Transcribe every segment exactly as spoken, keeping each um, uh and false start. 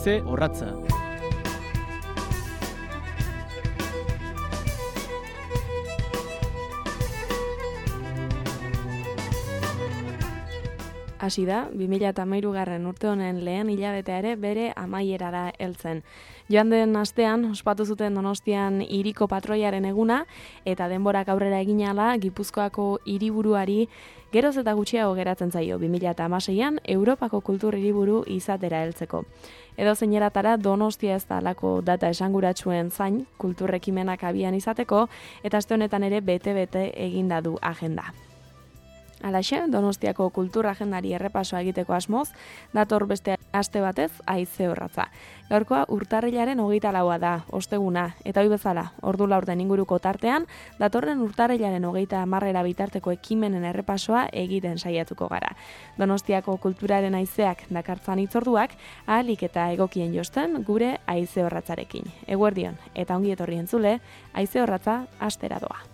Haize Orratza. Hasi da, bi mila hamairugarren urte honen lehen hilabetea ere bere amaierara heltzen. Joan den astean, ospatu zuten Donostian hiriko patroiaren eguna, eta denborak aurrera egin ahala, Gipuzkoako hiriburuari geroz eta gutxiago geratzen zaio, bi mila hamaseian Europako kultur hiriburu izatera heltzeko. Edo zeineratara Donostia ez da alako data esanguratsuen zain, kulturrekimenak abian izateko, eta aste honetan ere bete-bete eginda du agenda. Halaxe, Donostiako kultur agendari errepasoa egiteko asmoz, dator beste aste batez Haize Orratza. Gaurkoa urtarrilaren hogeita laua da, osteguna, eta ohi bezala, ordu laurden inguruko tartean, datorren urtarrilaren hogeita hamarrera bitarteko ekimenen errepasoa egiten saiatuko gara. Donostiako kulturaren haizeak dakartzan hitzorduak, ahalik eta egokien josten gure Haize Orratzarekin. Eguerdion, eta ongi etorri entzule, Haize Orratza astera doa.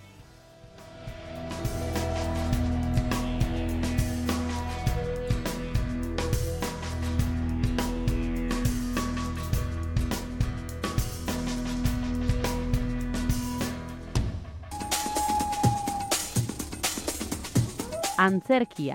Antzerkia.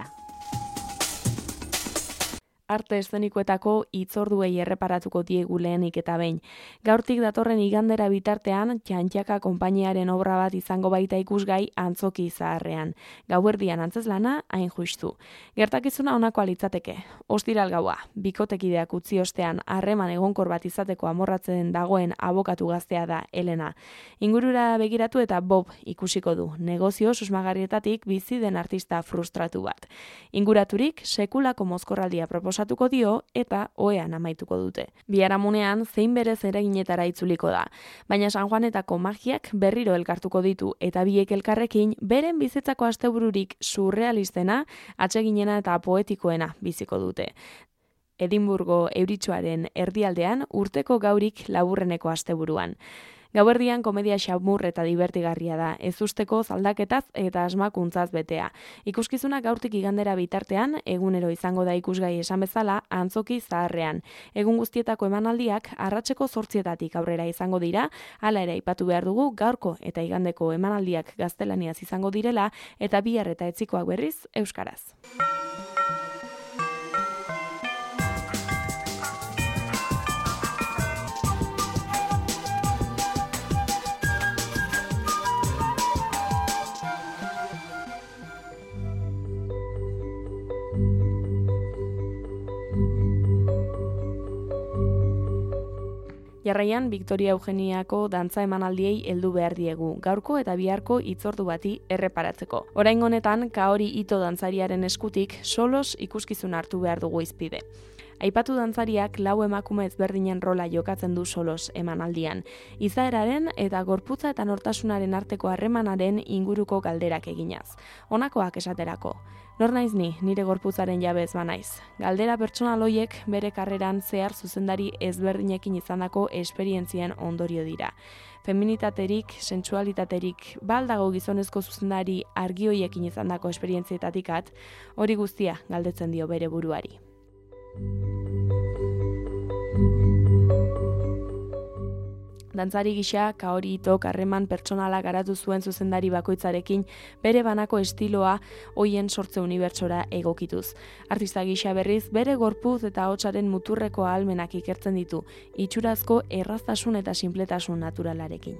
Arte eszenikoetako hitzorduei erreparatuko diegu lehenik eta behin. Gaurtik datorren igandera bitartean, Txantxaka konpainiaren obra bat izango baita ikusgai antzoki zaharrean. Gauerdian antzeslana, hain justu. Gertakizuna honakoa litzateke. Ostiral gaua, bikotekideak utzi ostean harreman egonkor bat izateko amorratzen dagoen abokatu gaztea da Elena. Ingurura begiratu eta Bob ikusiko du, negozio susmagarrietatik bizi den artista frustratu bat. Inguraturik, sekulako mozkorraldia proposatu osatuko dio eta ohean amaituko dute. Biharamunean zein berez eraginetara itzuliko da, baina San Juanetako magiak berriro elkartuko ditu eta biek elkarrekin beren bizitzako astebururik surrealistena, atseginena eta poetikoena biziko dute. Edinburgo euritsuaren erdialdean urteko gaurik laburreneko asteburuan. Gauerdian komedia xamur eta divertigarria da, ez usteko zaldaketaz eta asmakuntzaz betea. Ikuskizuna gaurtik igandera bitartean, egunero izango da ikusgai esan bezala, antzoki zaharrean. Egun guztietako emanaldiak arratseko zortzietatik aurrera izango dira, hala ere aipatu behar dugu gaurko eta igandeko emanaldiak gaztelaniaz izango direla eta bihar eta etzikoak berriz euskaraz. Jarraian, Victoria Eugeniako dantza emanaldiei heldu behar diegu, gaurko eta biharko hitzordu bati erreparatzeko. Orain honetan, Kaori Ito dantzariaren eskutik solos ikuskizun hartu behar dugu izpide. Aipatu dantzariak lau emakume ezberdinen rola jokatzen du solos emanaldian. Izaeraren eta gorputza eta nortasunaren arteko harremanaren inguruko galderak eginaz. Honakoak esaterako. Nor naiz ni, nire gorputzaren jabez banaiz. Galdera pertsonal hoiek bere karreran zehar zuzendari ezberdinekin izandako esperientzien ondorio dira. Feminitaterik, sensualitaterik, baldago gizonezko zuzendari argi hoiekin izandako esperientzietatik at, hori guztia galdetzen dio bere buruari. Dantzari gisa, Kaori Itok harreman pertsonala garatu zuen zuzendari bakoitzarekin bere banako estiloa hoien sortze unibertsora egokituz. Artista gisa berriz bere gorputz eta hotsaren muturreko ahalmenak ikertzen ditu, itxurazko erraztasun eta sinpletasun naturalarekin.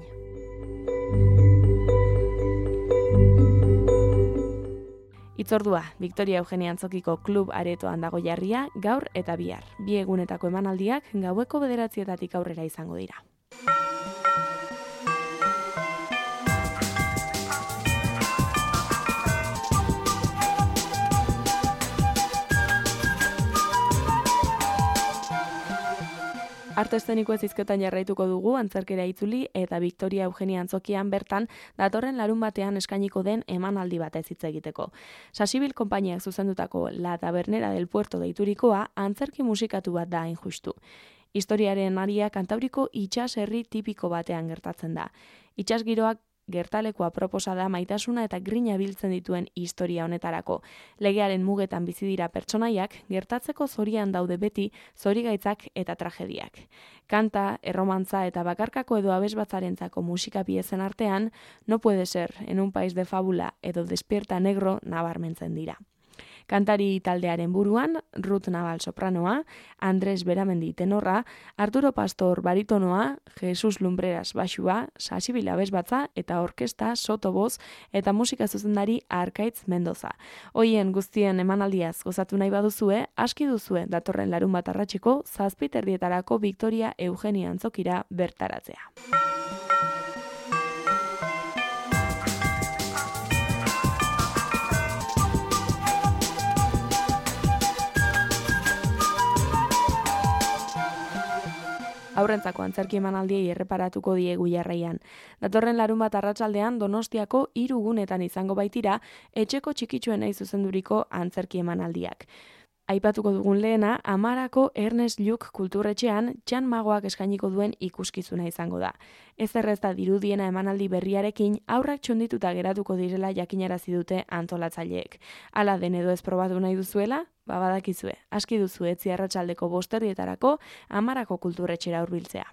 Hitzordua, Victoria Eugenia Antzokiko klub aretoan dago jarria, gaur eta bihar. Bi egunetako emanaldiak gaueko bederatzietatik aurrera izango dira. Arte eszenikoez hizketan jarraituko dugu antzerkera itzuli eta Victoria Eugenia Antzokian bertan datorren larun batean eskainiko den emanaldi batez hitz egiteko. Sasibil konpainiak zuzendutako La Tabernera del Puerto deiturikoa antzerki musikatu bat da hain justu. Historiaren aria Kantabriko itsas herri tipiko batean gertatzen da. Itsas giroak gertalekua proposa da maitasuna eta grina biltzen dituen historia honetarako. Legearen mugetan bizi dira pertsonaiak, gertatzeko zorian daude beti zorigaitzak eta tragediak. Kanta, erromantza eta bakarkako edo abesbatzarentzako musika piezen artean, No puede ser, En un país de fábula edo Despierta negro nabarmentzen dira. Kantari taldearen buruan, Ruth Naval sopranoa, Andres Beramendi tenorra, Arturo Pastor baritonoa, Jesus Lumbreras baxua, Sasibila abesbatza eta orkesta sotoboz eta musika zuzendari Arkaitz Mendoza. Hoien guztien emanaldiaz gozatu nahi baduzue, aski duzue datorren larunbat arratseko zazpi terdietarako Victoria Eugenia Antzokira bertaratzea. Aurrentzako antzerki emanaldiei erreparatuko diegu jarraian. Datorren larunbat arratsaldean Donostiako hiru gunetan izango baitira etxeko txikitxoenei zuzenduriko antzerki emanaldiak. Aipatuko dugun lehena, Amarako Ernest Lluch kulturretxean Txan Magoak eskainiko duen ikuskizuna izango da. Ez errezta dirudiena emanaldi berriarekin aurrak txondituta geratuko direla jakinarazi dute antolatzaileek. Hala den edo ez probatu nahi duzuela? Ba badakizue, aski duzu etzi arratsaldeko bosterdietarako Amarako kulturretxera hurbiltzea.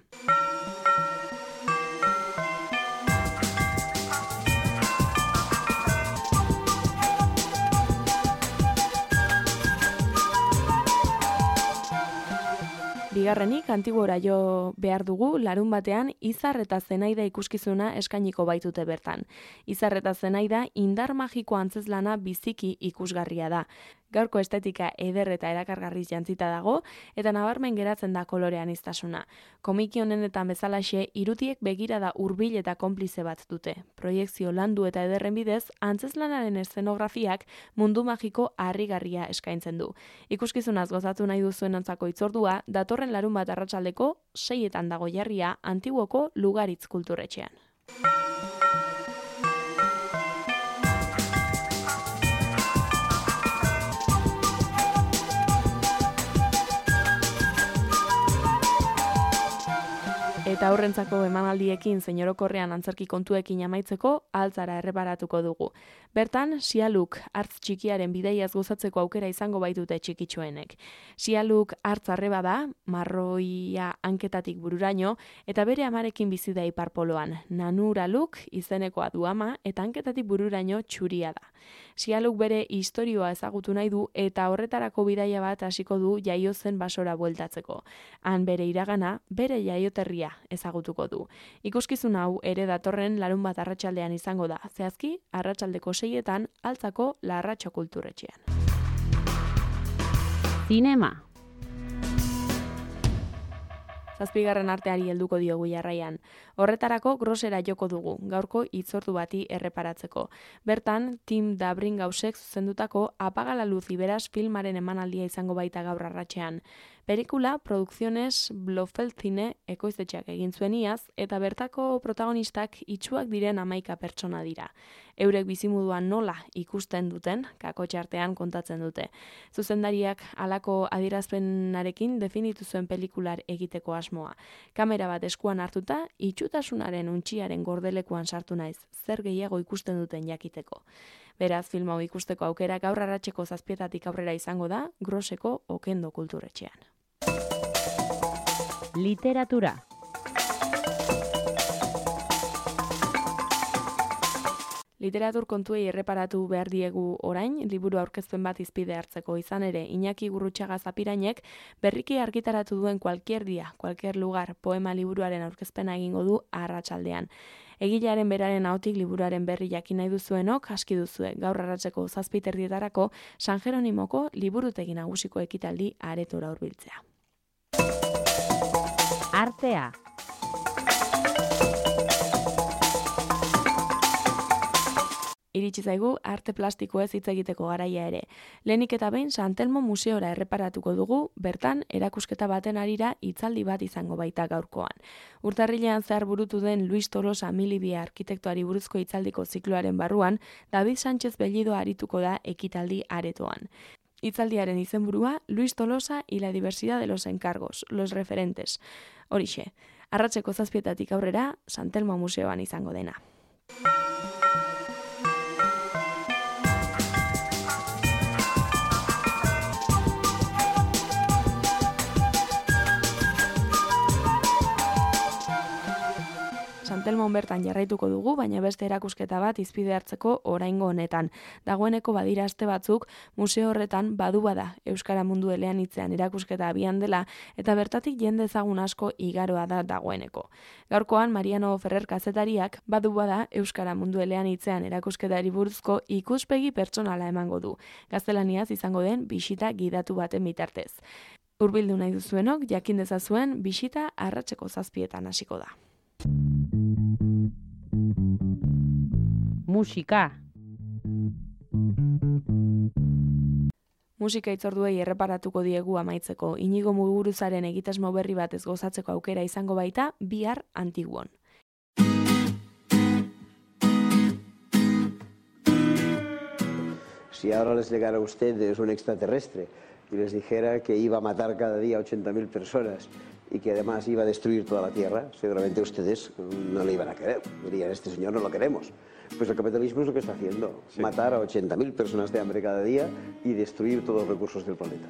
Bigarrenik, Antiguora jo behar dugu, larun batean, Izar eta Zenaida ikuskizuna eskainiko baitute bertan. Izar eta Zenaida indar magiko antzezlana biziki ikusgarria da. Gaurko estetika eder eta erakargarriz jantzita dago, eta nabarmen geratzen da kolorean iztasuna. Komiki honenetan bezalaxe, irutiek begirada hurbil eta konplize bat dute. Proiekzio landu eta ederren bidez, antzezlanaren eszenografiak mundu magiko harrigarria eskaintzen du. Ikuskizunaz gozatu nahi duzuen ontzako itzordua, datorren larun bat arratsaldeko seietan dago jarria Antiguoko Lugaritz kulturretxean. Eta aurrentzako emanaldiekin zein orokorrean antzerki kontuekin amaitzeko altzara erreparatuko dugu. Bertan, Sialuk hartz txikiaren bidaiaz gozatzeko aukera izango baitute txikitxoenek. Sialuk hartz arreba da, marroia hanketatik bururaino, eta bere amarekin bizi da iparpoloan. Nanuraluk izenekoa du ama eta hanketatik bururaino txuria da. Sialuk bere istorioa ezagutu nahi du eta horretarako bidaia bat hasiko du jaiozen basora bueltatzeko. Han bere iragana, bere jaioterria ezagutuko du. Ikuskizun hau ere datorren larun bat arratsaldean izango da. Zehazki, arratsaldeko seietan Altzako Larratxo kulturretxean. Zinema. Zazpigarren arteari helduko diogu jarraian. Horretarako grosera joko dugu, gaurko hitzordu bati erreparatzeko. Bertan, Tim Dabringausek zuzendutako Apaga la luz iberaz filmaren emanaldia izango baita gaur arratsean. Pelikula, Produkziones Blofeld Zine ekoiztetxeak egin zuen iaz, eta bertako protagonistak itsuak diren hamaika pertsona dira. Eurek bizimuduan nola ikusten duten, kakotxartean kontatzen dute. Zuzendariak halako adierazpenarekin definitu zuen pelikular egiteko asmoa. Kamera bat eskuan hartuta, itxutasunaren untxiaren gordelekuan sartu naiz, zer gehiago ikusten duten jakiteko. Beraz, film hau ikusteko aukera gaur arratseko zazpietatik aurrera izango da, Groseko Okendo kulturretxean. Literatura. Literatur kontuei erreparatu behar diegu orain, liburu aurkezpen bat izpide hartzeko izan ere, Iñaki Gurrutxaga Zapirainek berriki argitaratu duen Cualquier dia, Cualquier lugar poema liburuaren aurkezpena egingo du arratsaldean. Egilearen beraren ahotik liburuaren berri jakin nahi duzuenok aski duzue gaur arratseko zazpi terdietarako San Jeronimoko liburutegi nagusiko ekitaldi aretora hurbiltzea. Artea. Iritsi zaigu arte plastikoez hitz egiteko garaia ere. Lehenik eta behin San Telmo museora erreparatuko dugu, bertan erakusketa baten arira hitzaldi bat izango baita gaurkoan. Urtarrilean zehar burutu den Luis Tolosa Milibia arkitektoari buruzko hitzaldiko zikloaren barruan, David Sánchez Bellido arituko da ekitaldi aretoan. Hitzaldiaren izenburua Luis Tolosa y la diversidad de los encargos, los referentes. Horixe, arratseko zazpietatik aurrera San Telmo museoan izango dena. Santelmon bertan jarraituko dugu, baina beste erakusketa bat izpide hartzeko oraingo honetan. Dagoeneko badira aste batzuk, museo horretan badu bada Euskara mundu eleanitzean erakusketa abian dela, eta bertatik jende ezagun asko igaroa da dagoeneko. Gaurkoan, Mariano Ferrer kazetariak badu bada Euskara mundu eleanitzean erakusketari buruzko ikuspegi pertsonala emango du. Gaztelaniaz izango den bisita gidatu baten bitartez. Hurbildu nahi duzuenok, jakin dezazuen bisita arratseko zazpietan hasiko da. Musika. Musika hitzorduei erreparatuko diegu amaitzeko. Inigo Muguruzaren egitasmo berri batez gozatzeko aukera izango baita bihar Antiguon. Si ahora les llegara a ustedes un extraterrestre y les dijera que iba a matar cada día ochenta mil personas y que además iba a destruir toda la Tierra, seguramente ustedes no le iban a querer. Dirían, este señor no lo queremos. Pues el capitalismo es lo que está haciendo, sí. Matar a ochenta mil personas de hambre cada día y destruir todos los recursos del planeta.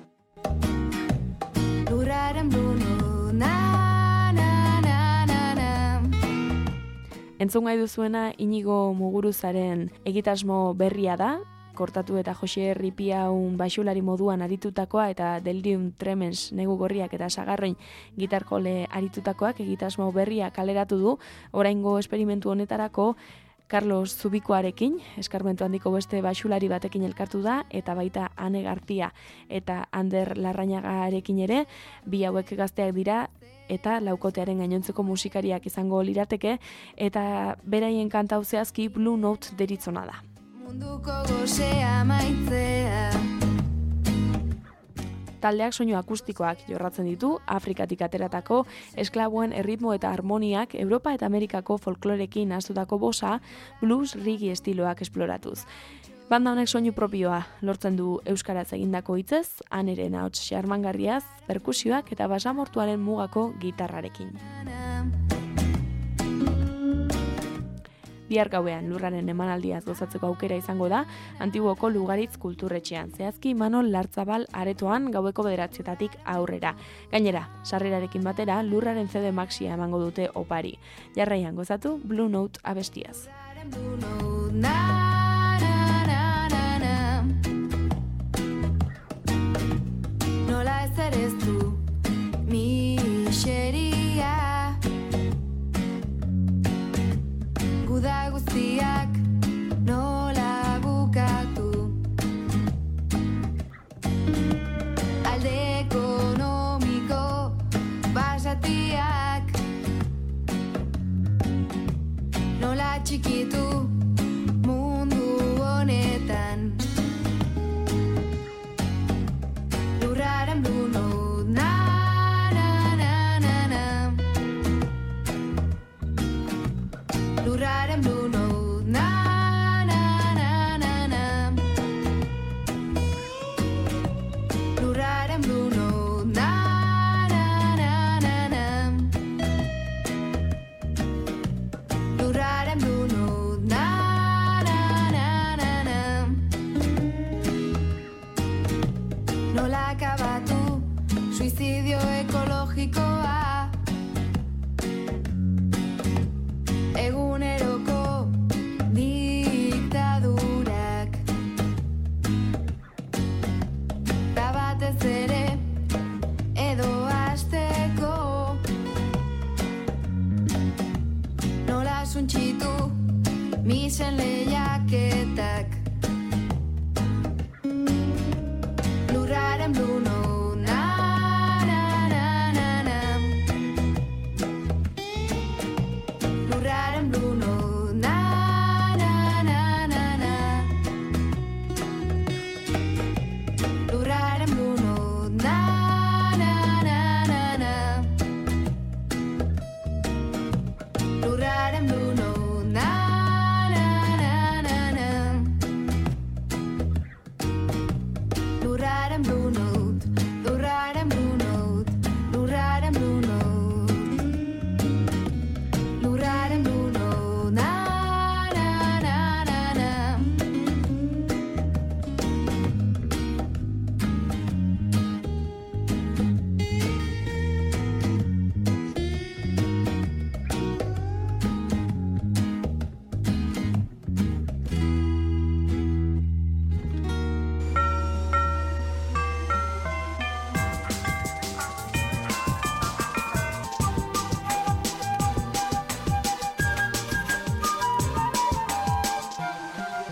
Entzun gai duzuena Inigo Muguruzaren egitasmo berria da, kortatu eta Jose Ripiaun baxulari moduan aritutakoa eta Delirium Tremens negu gorriak eta sagarroin gitarjole aritutakoak egitasmo berria kaleratu du. Oraingo esperimentu honetarako Carlos Zubikoarekin, eskarmentu handiko beste baxulari batekin elkartu da, eta baita Ane Gartia eta Ander Larrañagarekin ere, bi hauek gazteak dira, eta laukotearen gainontzeko musikariak izango lirateke, eta beraien kanta hau zehazki Blue Note deritzona da. Munduko gozea maitzea. Taldeak soinu akustikoak jorratzen ditu, Afrikatik ateratako esklaboen erritmo eta harmoniak Europa eta Amerikako folklorekin nahastutako bosa, blues reggae estiloak esploratuz. Banda honek soinu propioa lortzen du euskaraz egindako hitzez, Aneren ahots xarmangarriaz, perkusioak eta basamortuaren mugako gitarrarekin. Bihar gauean lurraren emanaldiaz gozatzeko aukera izango da, Antiguoko Lugaritz kulturretxean, zehazki Manol Lartzabal aretoan gaueko bederatzietatik aurrera. Gainera, sarrerarekin batera lurraren C D Maxia emango dute opari. Jarraian gozatu Blue Note abestiaz. Nola ez ere ez du miseria Guda guztiak nola bukatu Alde ekonomiko basatiak Nola txikitu mundu honetan Lurraren Blue Note na na na na na Lurraren Blue Note na na na na na Lurraren Blue Note na na na na na Lurraren Blue Note na na na na na Nola akabatu suizidio ekologikoa Eguneroko diktadurak Da batez ere edo hasteko Nola suntxitu misen lehiaketak Lurraren Blue Note na na na na na Lurraren Blue Note na na na na na Lurraren Blue Note na na na na na Lurraren Blue Note na na na na na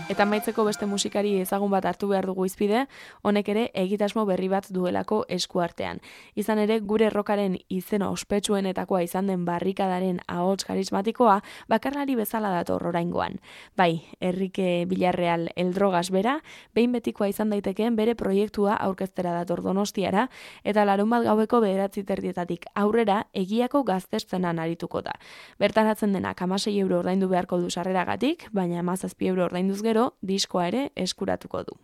Eta amaitzeko beste musikari ezagun bat hartu behar dugu izpide, honek ere egitasmo berri bat duelako eskuartean. Izan ere, gure rockaren izena ospetsuenetakoa izan den barrikadaren ahots karismatikoa bakarlari bezala dator oraingoan. Bai, Enrique Villarreal Eldrogas bera, behin betikoa izan daitekeen bere proiektua aurkeztera dator Donostiara, eta larunbat gaueko bederatzi terdietatik aurrera egiako gazteszenan arituko da. Bertaratzen denak hamasei euro ordaindu beharko du sarreragatik, baina hamazazpi euro ordainduz gero, diskoa ere eskuratuko du.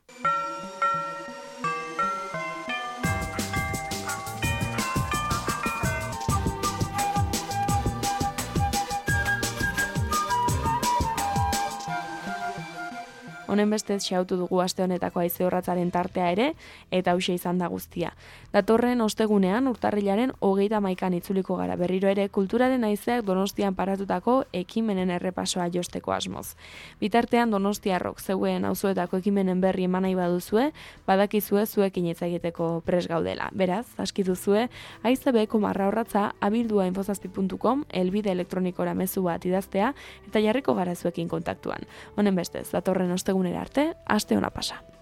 Honen bestez xautu dugu aste honetako haize horratzaren tartea ere, eta hauxe izan da guztia. Datorren ostegunean urtarrilaren hogeita hamaikan itzuliko gara berriro ere kulturaren haizeak Donostian paratutako ekimenen errepasoa josteko asmoz. Bitartean Donostiarrok zeuen auzoetako ekimenen berri eman nahi baduzue, badakizue zuekin hitz egiteko prest gaudela. Beraz, aski duzue, haize beheko marra horratza abildua infozazpi puntu com helbide elektronikora mezu bat idaztea eta jarriko gara zuekin kontaktuan. Honen bestez, datorren ostegunera arte, aste ona pasa.